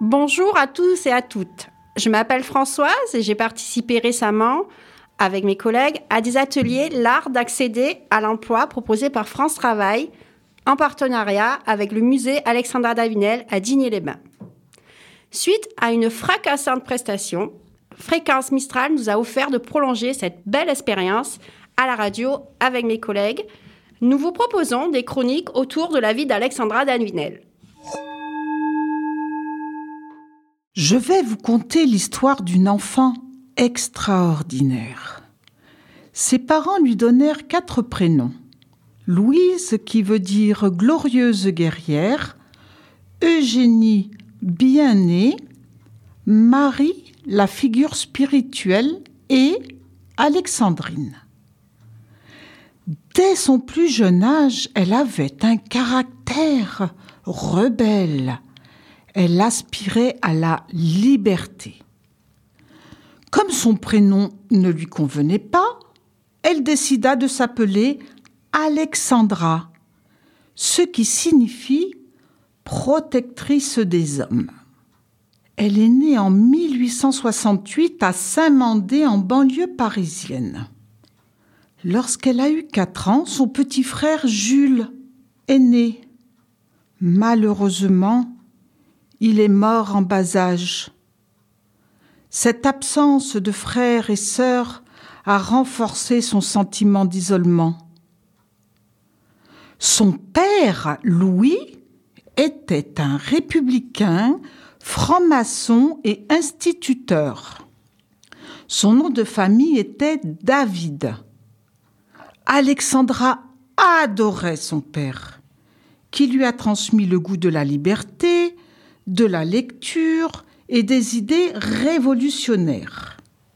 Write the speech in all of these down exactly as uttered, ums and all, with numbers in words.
Bonjour à tous et à toutes. Je m'appelle Françoise et j'ai participé récemment, avec mes collègues, à des ateliers L'art d'accéder à l'emploi proposés par France Travail en partenariat avec le musée Alexandra Davinel à Digne-les-Bains. Suite à une fracassante prestation, Fréquence Mistral nous a offert de prolonger cette belle expérience à la radio avec mes collègues. Nous vous proposons des chroniques autour de la vie d'Alexandra Davinel. Je vais vous conter l'histoire d'une enfant extraordinaire. Ses parents lui donnèrent quatre prénoms. Louise, qui veut dire glorieuse guerrière, Eugénie, bien-née, Marie, la figure spirituelle, et Alexandrine. Dès son plus jeune âge, elle avait un caractère rebelle. Elle aspirait à la liberté. Comme son prénom ne lui convenait pas, elle décida de s'appeler Alexandra, ce qui signifie protectrice des hommes. Elle est née en mille huit cent soixante-huit à Saint-Mandé, en banlieue parisienne. Lorsqu'elle a eu quatre ans, son petit frère Jules est né. Malheureusement, il est mort en bas âge. Cette absence de frères et sœurs a renforcé son sentiment d'isolement. Son père, Louis, était un républicain, franc-maçon et instituteur. Son nom de famille était David. Alexandra adorait son père, qui lui a transmis le goût de la liberté, de la lecture et des idées révolutionnaires.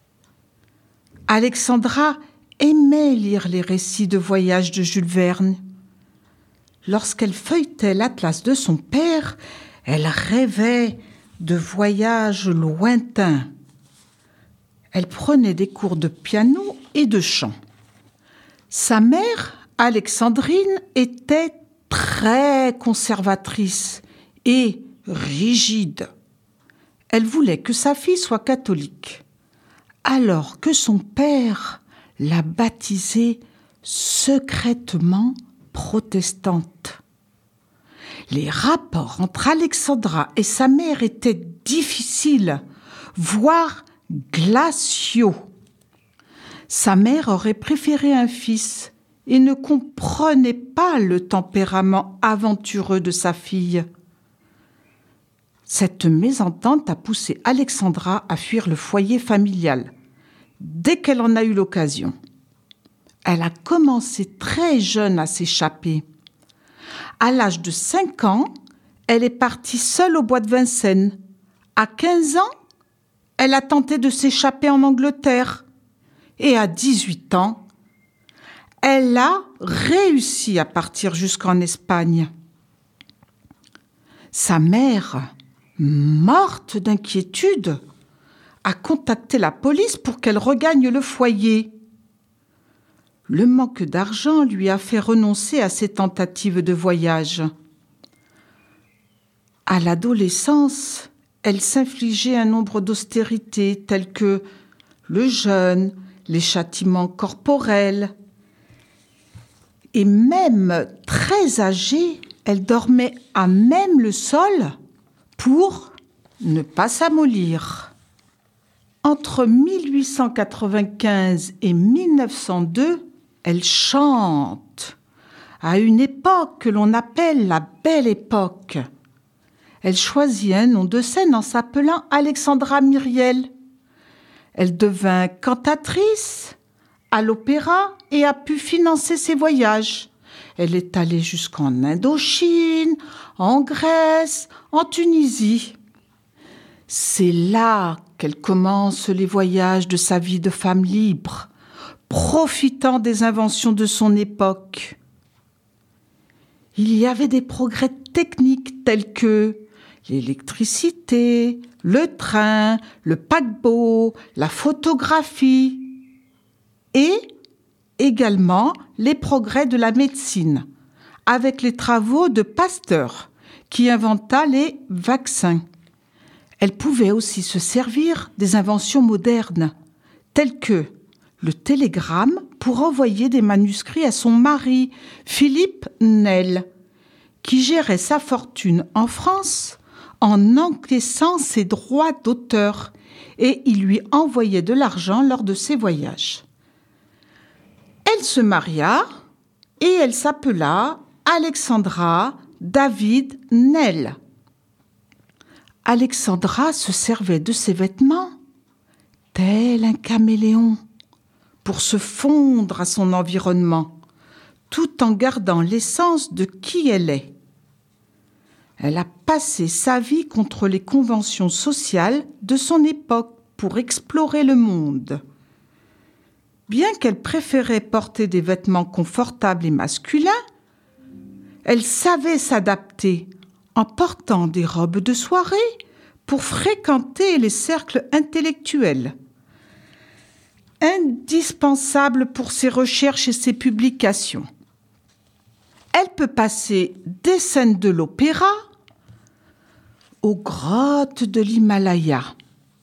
Alexandra aimait lire les récits de voyage de Jules Verne. Lorsqu'elle feuilletait l'atlas de son père, elle rêvait de voyages lointains. Elle prenait des cours de piano et de chant. Sa mère, Alexandrine, était très conservatrice et rigide. Elle voulait que sa fille soit catholique, alors que son père l'a baptisée secrètement protestante. Les rapports entre Alexandra et sa mère étaient difficiles, voire glaciaux. Sa mère aurait préféré un fils et ne comprenait pas le tempérament aventureux de sa fille. Cette mésentente a poussé Alexandra à fuir le foyer familial, dès qu'elle en a eu l'occasion. Elle a commencé très jeune à s'échapper. À l'âge de cinq ans, elle est partie seule au bois de Vincennes. À quinze ans, elle a tenté de s'échapper en Angleterre. Et à dix-huit ans, elle a réussi à partir jusqu'en Espagne. Sa mère, morte d'inquiétude, a contacté la police pour qu'elle regagne le foyer. Le manque d'argent lui a fait renoncer à ses tentatives de voyage. À l'adolescence, elle s'infligeait un nombre d'austérités telles que le jeûne, les châtiments corporels. Et même très âgée, elle dormait à même le sol pour ne pas s'amollir. Entre mille huit cent quatre-vingt-quinze et mille neuf cent deux, elle chante à une époque que l'on appelle la Belle Époque. Elle choisit un nom de scène en s'appelant Alexandra Myriel. Elle devint cantatrice à l'opéra et a pu financer ses voyages. Elle est allée jusqu'en Indochine, en Grèce, en Tunisie. C'est là qu'elle commence les voyages de sa vie de femme libre, profitant des inventions de son époque. Il y avait des progrès techniques tels que l'électricité, le train, le paquebot, la photographie et également les progrès de la médecine avec les travaux de Pasteur qui inventa les vaccins. Elle pouvait aussi se servir des inventions modernes, telles que le télégramme pour envoyer des manuscrits à son mari, Philippe Nesle, qui gérait sa fortune en France en encaissant ses droits d'auteur, et il lui envoyait de l'argent lors de ses voyages. Elle se maria et elle s'appela Alexandra David Nesle. Alexandra se servait de ses vêtements, tel un caméléon, pour se fondre à son environnement, tout en gardant l'essence de qui elle est. Elle a passé sa vie contre les conventions sociales de son époque pour explorer le monde. Bien qu'elle préférait porter des vêtements confortables et masculins, elle savait s'adapter en portant des robes de soirée pour fréquenter les cercles intellectuels. Indispensable pour ses recherches et ses publications. Elle peut passer des scènes de l'opéra aux grottes de l'Himalaya.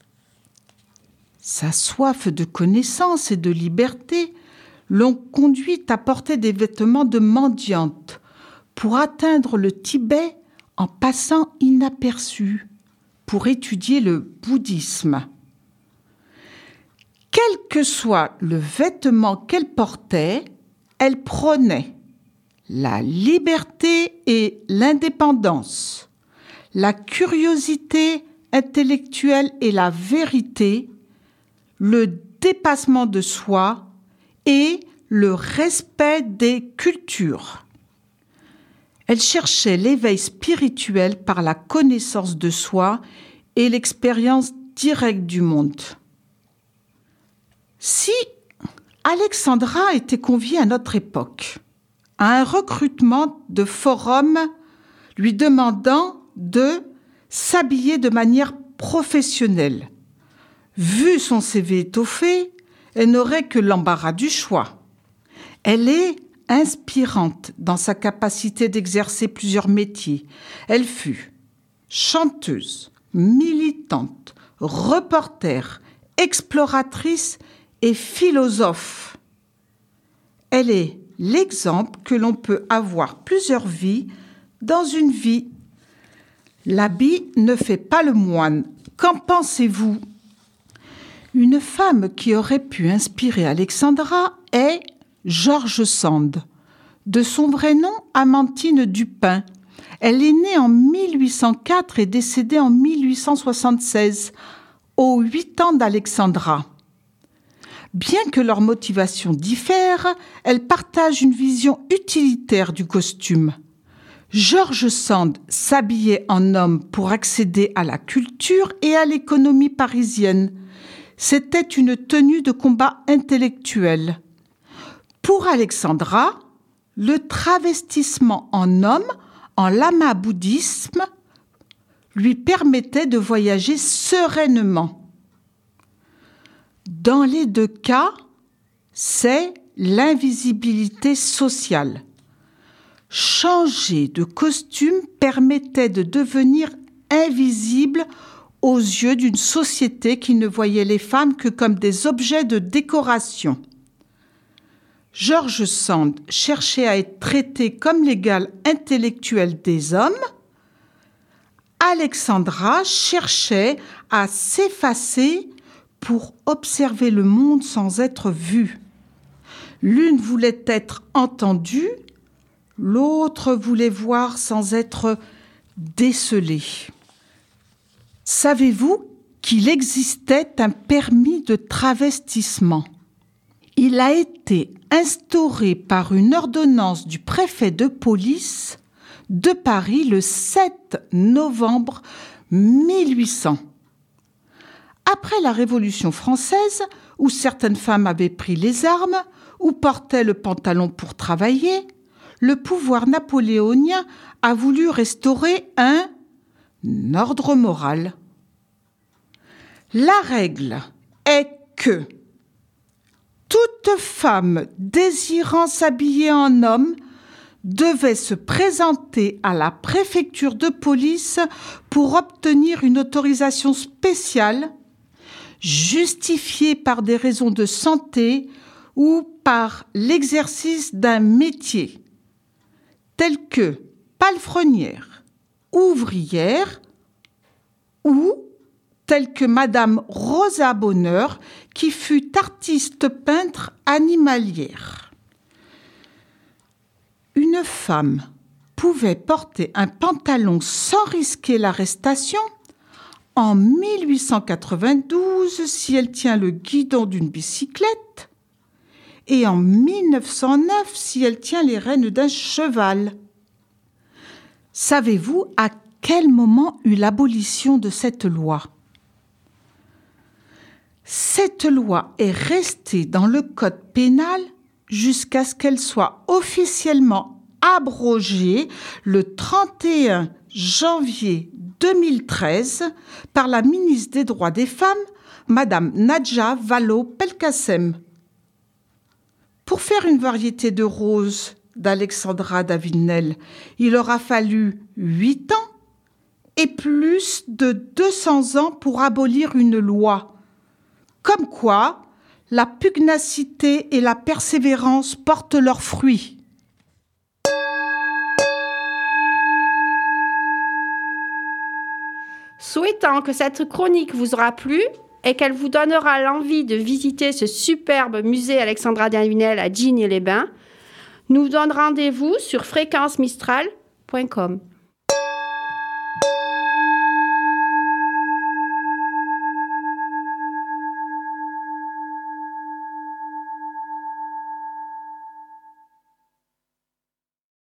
Sa soif de connaissance et de liberté l'ont conduite à porter des vêtements de mendiante pour atteindre le Tibet en passant inaperçue pour étudier le bouddhisme. Quel que soit le vêtement qu'elle portait, elle prônait la liberté et l'indépendance, la curiosité intellectuelle et la vérité, le dépassement de soi et le respect des cultures. Elle cherchait l'éveil spirituel par la connaissance de soi et l'expérience directe du monde. Si Alexandra était conviée à notre époque à un recrutement de forum lui demandant de s'habiller de manière professionnelle, vu son C V étoffé, elle n'aurait que l'embarras du choix. Elle est inspirante dans sa capacité d'exercer plusieurs métiers. Elle fut chanteuse, militante, reporter, exploratrice et philosophe. Elle est l'exemple que l'on peut avoir plusieurs vies dans une vie. L'habit ne fait pas le moine. Qu'en pensez-vous ? Une femme qui aurait pu inspirer Alexandra est George Sand, de son vrai nom Amantine Dupin. Elle est née en mille huit cent quatre et décédée en mille huit cent soixante-seize, aux huit ans d'Alexandra. Bien que leurs motivations diffèrent, elles partagent une vision utilitaire du costume. George Sand s'habillait en homme pour accéder à la culture et à l'économie parisienne. C'était une tenue de combat intellectuel. Pour Alexandra, le travestissement en homme, en lama bouddhisme, lui permettait de voyager sereinement. Dans les deux cas, c'est l'invisibilité sociale. Changer de costume permettait de devenir invisible aux yeux d'une société qui ne voyait les femmes que comme des objets de décoration. George Sand cherchait à être traité comme l'égal intellectuel des hommes. Alexandra cherchait à s'effacer pour observer le monde sans être vue. L'une voulait être entendue, l'autre voulait voir sans être décelée. Savez-vous qu'il existait un permis de travestissement ? Il a été instauré par une ordonnance du préfet de police de Paris le sept novembre mille huit cents. Après la Révolution française, où certaines femmes avaient pris les armes ou portaient le pantalon pour travailler, le pouvoir napoléonien a voulu restaurer un ordre moral. La règle est que toute femme désirant s'habiller en homme devait se présenter à la préfecture de police pour obtenir une autorisation spéciale justifiée par des raisons de santé ou par l'exercice d'un métier, tel que palefrenière, ouvrière ou tel que Madame Rosa Bonheur, qui fut artiste peintre animalière. Une femme pouvait porter un pantalon sans risquer l'arrestation en mille huit cent quatre-vingt-douze si elle tient le guidon d'une bicyclette et en mille neuf cent neuf si elle tient les rênes d'un cheval. Savez-vous à quel moment eut l'abolition de cette loi ? Cette loi est restée dans le code pénal jusqu'à ce qu'elle soit officiellement abrogée le trente et un janvier deux mille treize par la ministre des Droits des Femmes, Madame Nadja Vallaud-Belkacem. Pour faire une variété de roses d'Alexandra Davinel, il aura fallu huit ans et plus de deux cents ans pour abolir une loi. Comme quoi, la pugnacité et la persévérance portent leurs fruits. Souhaitant que cette chronique vous aura plu et qu'elle vous donnera l'envie de visiter ce superbe musée Alexandra Davinel à Digne-les-Bains, nous donne rendez-vous sur fréquence mistral point com.